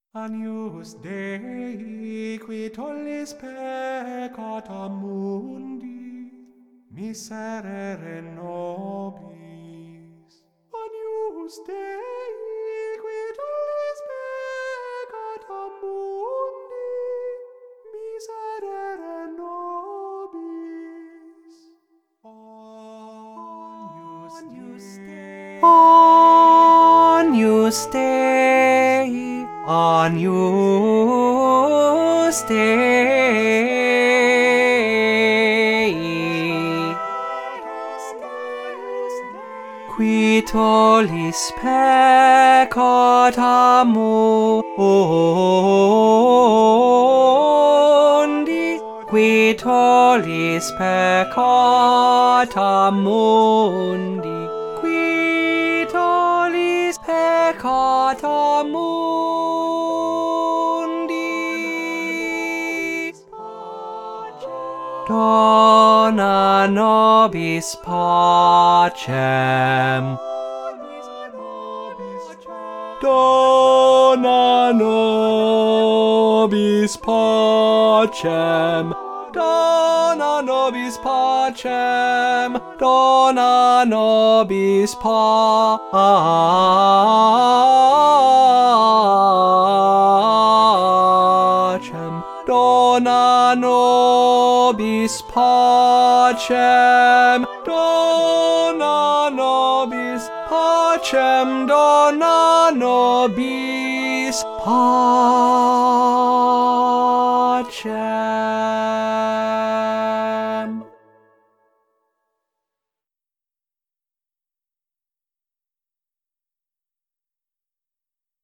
Agnus Dei, qui tollis peccata mundi, miserere nobis. Agnus Dei, qui tollis peccata mundi, miserere nobis. Agnus Dei, Agnus Dei, Agnus Dei, qui tollis peccata mundi, qui tollis peccata mundi, qui tollis peccata mundi. Dona nobis pacem. Dona nobis pacem. Dona nobis pacem. Dona nobis pacem. Dona nobis pacem. Dona nobis pacem. Dona nobis pacem.